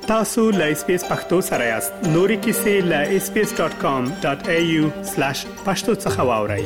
tasu.lspacepakhtosarayast nori kisi.lspace.com.au/pakhtosakhawauri.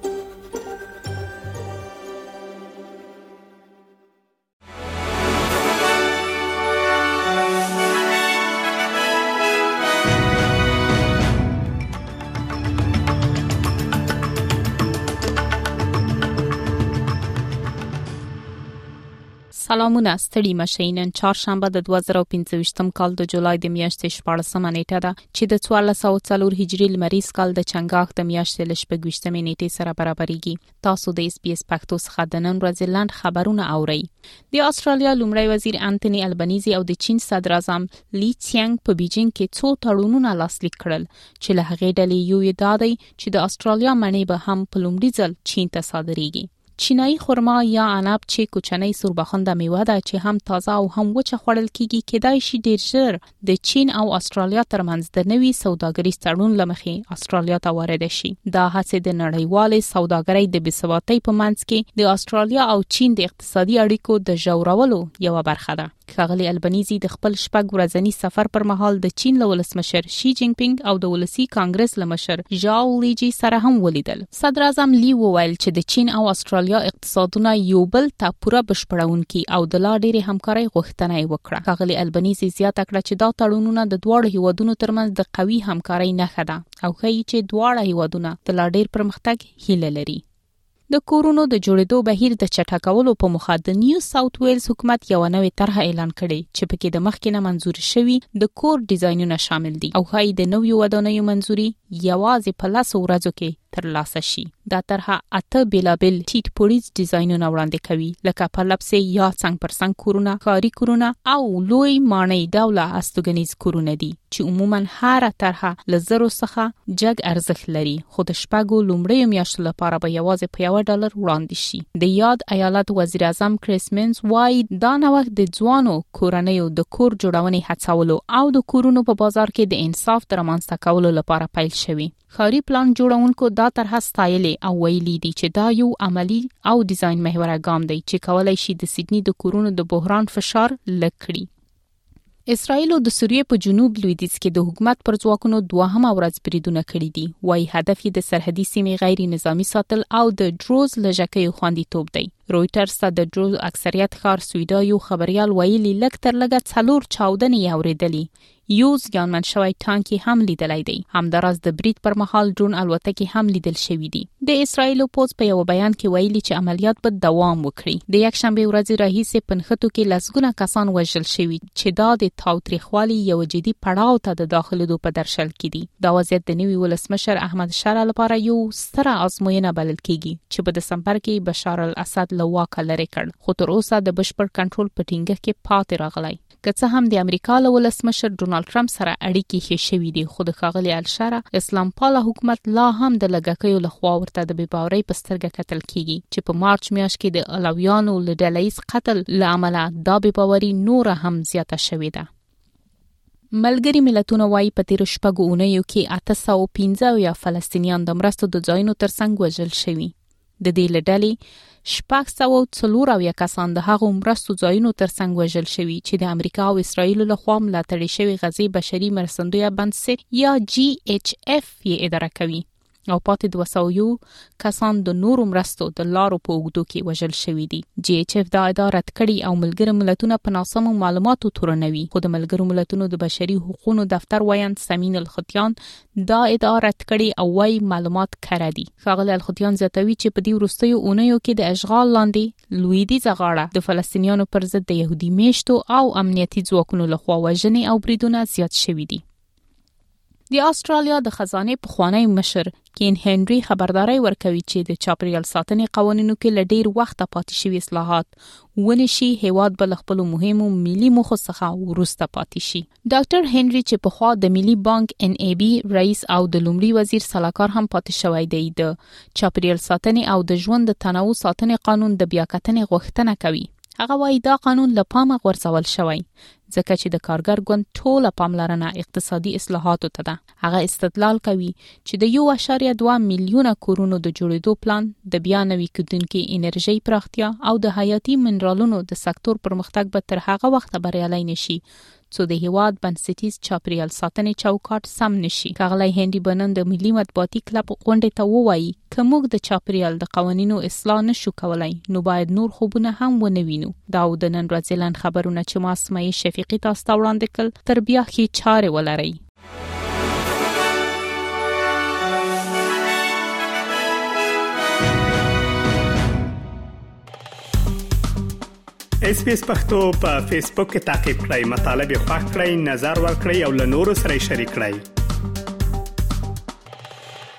سلامونه ستړي مشئ. نن چهارشنبه د 2025 کال د جولای د میاشتې 14مه نیټه ده چې د 1404 هجري لمریز کال د چنګاښ د میاشتې ل 28مې نیټې سره برابرېږي. تاسو د اس بي اس پښتو څخه د نن ورځې لاند خبرونه اورئ. د استرالیا لومړی وزیر انټونی البنيزي او د چین صدر اعظم لی څینګ په بیجینګ کې څو تړونونه لاسلیک کړل چې له هغې ډلې یو یې دا دی چې د استرالیا مڼې به هم په لومړي ځل چین ته صادرېږي. چینایي خرما یا عناب چې کوچنۍ سوربخنده میوه ده چې هم تازه او هم وچه خوړل کیږي، کېدای شي ډیر ژر د چین او استرالیا ترمنځ د نوي سوداګریز تړون لمخې استرالیا ته وارد شي. دا هڅه د نړیوالې سوداګرۍ د بېثباتۍ په منځ کې د استرالیا او چین د اقتصادي اړیکو د ژورولو یوه برخه ده. ښاغلي البنيزي د خپل شپږ ورځني سفر پر مهال د چین له ولسمشر شي جینګ پینګ او د ولسی کانګرس له مشر ژاو لیجی سره هم ولیدل. صدر اعظم لی وویل چې د چین او استرالیا اقتصادونه یو بل ته پوره بشپړونکي او د لا ډېرې همکارۍ غوښتنه یې وکړه. ښاغلي البنيزي زیاته کړه چې دا تړونونه د دواړو هیوادونو ترمنځ د قوي همکارۍ نښه ده او ښیي چې دواړه هیوادونه د لا ډېر پرمختګ هیله لري. د کورونو د جوړېدو بهیر د چټکولو په موخه د نیو ساوث ویلز حکومت یو نوې طرحه اعلان کړې چې پکې د مخکې نه منظور شوي د کور ډیزاینونه شامل دي او ښایي د نویو ودانیو منظوري یوازې په 10 ورځو کې ترلاسه شي. دا طرحه 8 بیلابل ټیټ پوړیز ډیزاینونه وړاندې کوي، لکه پرلپسې یا څنګ پر څنګ کورونه، کاري کورونه او لوی ماڼۍ ډوله استوګنیز کورونه دي چې عموما هر طرحه له 0 څخه جګ ارزښت لري، خو د شپږو لومړیو میاشتو لپاره به یوازې په $1 وړاندې شي. د یاد ایالت وزیر اعظم کریس مینز وايي دا نوښت د ځوانو کورنیو د کور جوړونې هڅولو او د کورونو په بازار کې د انصاف د رامنځته کولو لپاره پیل شوی. ښاري پلان جوړونکو دا طرحه ستایلې او ویلي دي چې دا یو عملی او ډیزاین محوره ګام دی چې کولای شي د سیدنی د کورونو د بحران فشار لږ کړي. اسرائیل د سوریې په جنوب لویدیځ کې د حکومت پر ځواکونو دوهمه ورځ بریدونه کړي دي. وايي هدف یې د سرحدي سیمې غیر نظامی ساتل او د ډروز لږکیو خوندیتوب دی. رویټرز ته د ډروز اکثریت ښار سویدا یو خبريال ویلي لږ تر لږه 4 چاودنې اورېدلې. یو ځانمن شوی ټانک هم لیدلای دی. همداراز د برید پر مهال ډرون الوتکې هم لیدل شوې دي. د اسرائیل پوز په یو بیان کې ویلي چې عملیات به دوام وکړي. د یکشنبه ورځ راهیسې په نښتو کې لسګونه کسان وژل شوي چې دا د تاوتریخوالي یو جدي پړاو ته د داخلېدو په درشل کې دي. دا وضعیت د نوي ولسمشر احمد شارع لپاره یو ستره ازموینه بلل کېږي چې په دسمبر کې بشار الاسد له واکه لرې کړ، خو تر اوسه د بشپړ کنټرول په ټینګښت کې پاتې راغلی. که څه هم د امریکا له ولسمشر ډونالد ټرمپ سره اړیکې ښې شوې دي، خو د ښاغلي الشارع اسلام پاله حکومت لا هم د لږکیو لخوا ورته د بېباورۍ په سترګه کتل کېږي چې په مارچ میاشت کې د علویانو له ډلهییز قتل له امله دا بېباوري نوره هم زیاته شوې ده. ملګري ملتونه وايي په تیرو شپږو اونیو کې 815 فلسطینیان د مرستو د ځایونو ترڅنګ وژل شوي. د دې له ډلې 640 کسان د هغو مرستو ځایونو ترڅنګ وژل شوي چې د امریکا او اسرائیل لخوا ملاتړ شوی غزې بشري مرستندویه بنسټ یا GHF یې اداره کوي او پاتې 201 کسان د نورو مرستو د لارو په اوږدو کې وژل شوي دي. GHF دا اداره رد کړي او ملګري ملتونه په ناسمو معلوماتو تورنوي، خو د ملګرو ملتونو د بشري حقوقو دفتر وایند سمین الختیان دا اداره رد کړي او وايي معلومات کره دي. ښاغلی الختیان زیاتوي چې په دې وروستیو اونیو کې د اشغال لاندې لویدیځه غاړه د فلسطینیانو پر ضد د یهودي میشتو او امنیتي ځواکونو لخوا وژنې او بریدونه زیات شوي دي. د استرالیا د خزانې پخوانی مشر کین هنري خبرداري ورکوي چې د چاپیریال ساتنې قوانینو کې له ډیر وخت پاتې شوي اصلاحات ونشي، هیواد بل خپل مهمو ملي موخو څخه ورسته پاتې شي. ډاکټر هنري چې په خوا د ملي بانک NAB رئیس او د لومړي وزیر سلاکار هم پاتې شوی دی، د چاپیریال ساتنې او د ژوند د تنوع ساتنې قانون د بیاکتنې غوښتنه کوي. هغه وايي دا قانون له پامه غورځول شوی ځکه چې د کارګر ګوند ټوله پاملرنه اقتصادي اصلاحاتو ته ده. هغه استدلال کوي چې د 1.2 میلیونه کورونو د جوړېدو پلان د بیا نوي کېدونکي انرژي پراختیا او د حیاتي منرالونو د سکتور پرمختګ به تر هغه وخت بریالي نشي څو د هیواد بنسټیز چاپیریال ساتنې چوکاټ سم نشي. ښاغلی هندي بنن د ملي مطبوعاتي کلب غونډې ته ووایي که موږ د چاپیریال د قوانینو اصلاح نشو کولای نو باید نور خوبونه هم ونه وینو. دا د نن ورځې لاند خبرونه چې ما سمې شفیقي تاسو ته وړاندې کړل. تر بیا ښې چارې ولرئ. SBS پښتو په فیسبوک کې تعقیب کړئ، مطالب یې خوښ کړئ، نظر ورکړئ او له نورو سره شریک کړئ.